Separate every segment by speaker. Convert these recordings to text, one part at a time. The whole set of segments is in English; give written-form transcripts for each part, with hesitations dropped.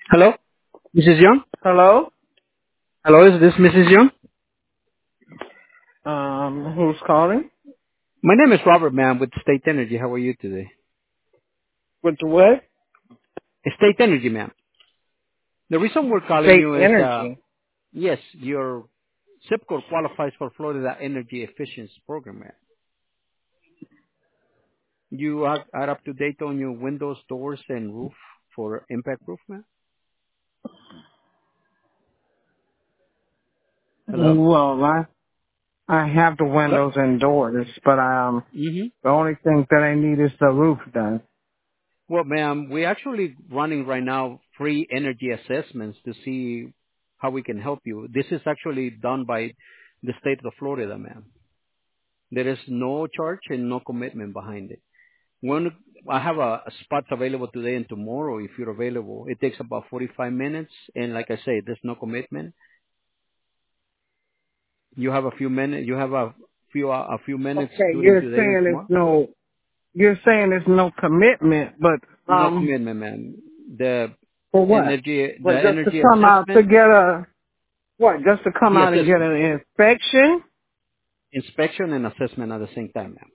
Speaker 1: Hello, Mrs. Young?
Speaker 2: Hello?
Speaker 1: Hello, is this Mrs. Young?
Speaker 2: Who's calling?
Speaker 1: My name is Robert, ma'am, with State Energy. How are you today?
Speaker 2: With the what?
Speaker 1: State Energy, ma'am. The reason we're calling
Speaker 2: State
Speaker 1: you is,
Speaker 2: Energy.
Speaker 1: yes, your zip code qualifies for Florida Energy Efficiency Program, ma'am. You are up to date on your windows, doors, and roof for impact roof, ma'am? Hello?
Speaker 2: Well, I have the
Speaker 1: Hello?
Speaker 2: windows and doors, but
Speaker 1: Mm-hmm.
Speaker 2: the only thing that I need is the roof done.
Speaker 1: Well, ma'am, we're actually running right now free energy assessments to see how we can help you. This is actually done by the state of Florida, ma'am. There is no charge and no commitment behind it. When I have a spots available today and tomorrow, if you're available, it takes about 45 minutes. And like I say, there's no commitment. You have a few minutes. You have a few minutes
Speaker 2: Okay,
Speaker 1: during today and tomorrow.
Speaker 2: you're saying there's no commitment, but
Speaker 1: No commitment, ma'am. The
Speaker 2: for what?
Speaker 1: the
Speaker 2: What, just to
Speaker 1: energy
Speaker 2: come out to
Speaker 1: assessment,
Speaker 2: get just to come
Speaker 1: the
Speaker 2: out and get
Speaker 1: assessment,
Speaker 2: an inspection?
Speaker 1: inspection and assessment at the same time, ma'am.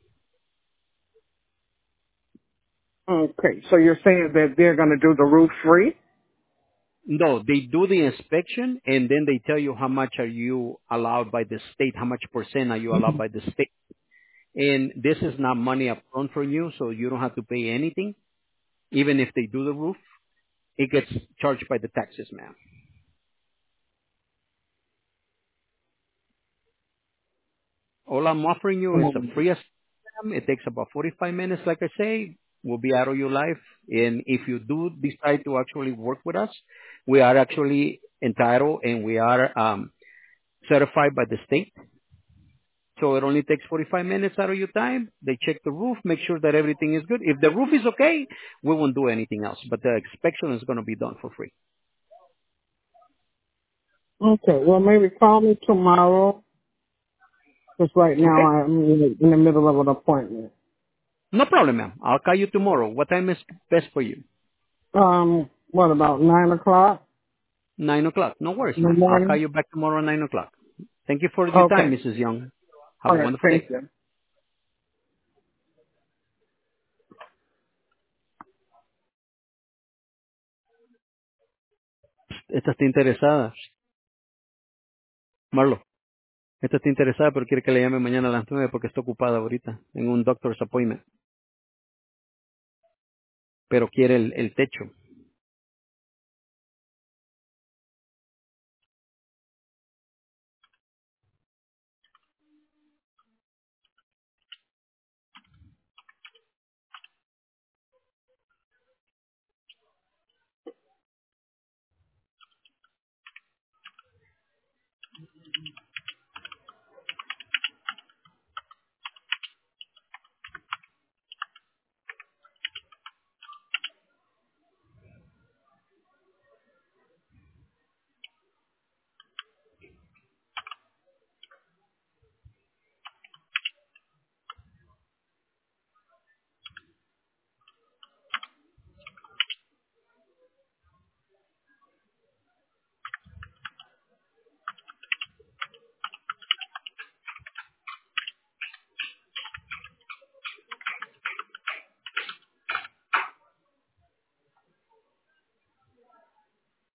Speaker 2: Okay, so you're saying that they're going to do the roof free?
Speaker 1: No, they do the inspection and then they tell you how much are you allowed by the state, how much percent are you allowed by the state. And this is not money upfront from you, so you don't have to pay anything. Even if they do the roof, it gets charged by the taxes, ma'am. All I'm offering you is a
Speaker 2: Mm.
Speaker 1: free assessment. It takes about 45 minutes, like I say. Will be out of your life. And if you do decide to actually work with us, we are actually entitled and we are certified by the state. So it only takes 45 minutes out of your time. They check the roof, make sure that everything is good. If the roof is okay, we won't do anything else. But the inspection is going to be done for free.
Speaker 2: Okay, well maybe call me tomorrow, because right now
Speaker 1: Okay?
Speaker 2: I'm in the middle of an appointment.
Speaker 1: No problem, ma'am. I'll call you tomorrow. What time is best for you?
Speaker 2: What about 9 o'clock
Speaker 1: 9 o'clock. No worries,
Speaker 2: in the
Speaker 1: ma'am. I'll call
Speaker 2: morning?
Speaker 1: you back tomorrow at 9 o'clock. Thank you for your time,
Speaker 2: Okay.
Speaker 1: Mrs. Young. Have
Speaker 2: All
Speaker 1: a
Speaker 2: right.
Speaker 1: wonderful
Speaker 2: Thank
Speaker 1: day.
Speaker 2: you.
Speaker 1: Esta está interesada. Marlo, esta está interesada, pero quiere que le llame mañana a las 9 porque está ocupada ahorita en un doctor's appointment. Pero quiere el techo.